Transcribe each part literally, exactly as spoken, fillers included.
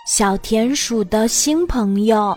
小田鼠的新朋友。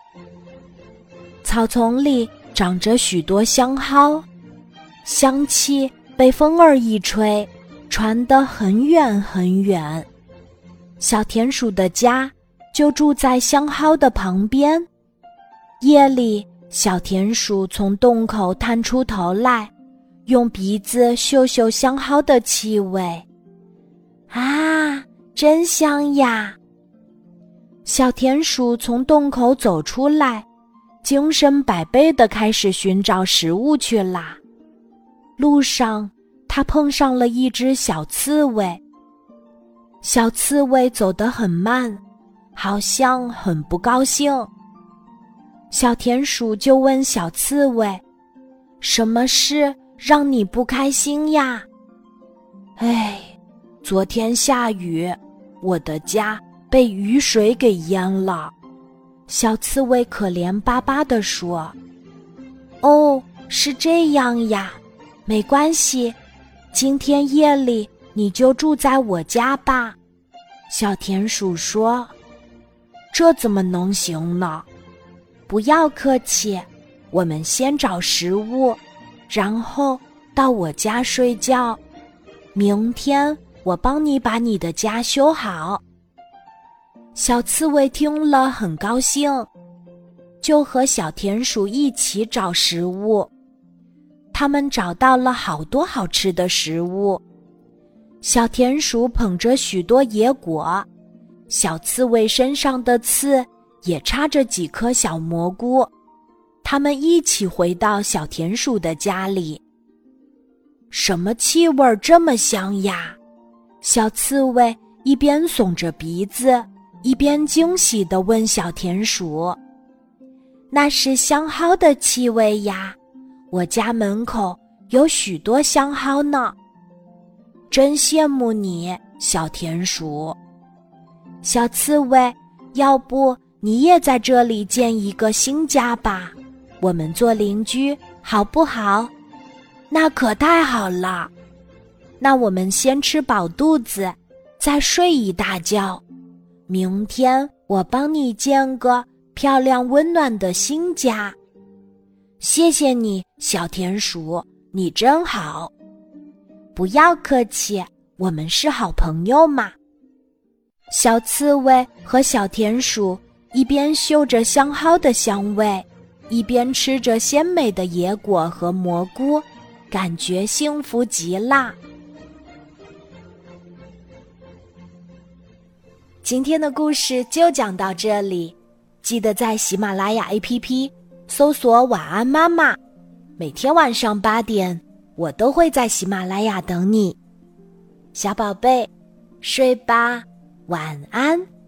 草丛里长着许多香蒿，香气被风儿一吹，传得很远很远。小田鼠的家就住在香蒿的旁边。夜里，小田鼠从洞口探出头来，用鼻子嗅嗅香蒿的气味。啊，真香呀！小田鼠从洞口走出来，精神百倍地开始寻找食物去啦。路上，它碰上了一只小刺猬。小刺猬走得很慢，好像很不高兴。小田鼠就问小刺猬：“什么事让你不开心呀？”“哎，昨天下雨，我的家被雨水给淹了。”小刺猬可怜巴巴地说。“哦，是这样呀，没关系，今天夜里你就住在我家吧。”小田鼠说。“这怎么能行呢？”“不要客气，我们先找食物，然后到我家睡觉。明天我帮你把你的家修好。”小刺猬听了很高兴，就和小田鼠一起找食物。他们找到了好多好吃的食物。小田鼠捧着许多野果，小刺猬身上的刺也插着几颗小蘑菇。他们一起回到小田鼠的家里。“什么气味这么香呀？”小刺猬一边耸着鼻子，一边惊喜地问小田鼠。“那是香蒿的气味呀，我家门口有许多香蒿呢。”“真羡慕你，小田鼠。”“小刺猬，要不你也在这里建一个新家吧？我们做邻居，好不好？”“那可太好了。”“那我们先吃饱肚子，再睡一大觉。明天我帮你建个漂亮温暖的新家。”“谢谢你，小田鼠，你真好。”“不要客气，我们是好朋友嘛。”小刺猬和小田鼠一边嗅着香蒿的香味，一边吃着鲜美的野果和蘑菇，感觉幸福极啦。今天的故事就讲到这里，记得在喜马拉雅 A P P 搜索晚安妈妈，每天晚上八点，我都会在喜马拉雅等你。小宝贝，睡吧，晚安。